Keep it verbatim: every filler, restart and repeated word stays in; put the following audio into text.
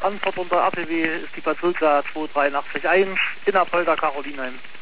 Antwort unter R T W ist die Bad Sulza zwei drei acht eins in Apolda, Carolinheim.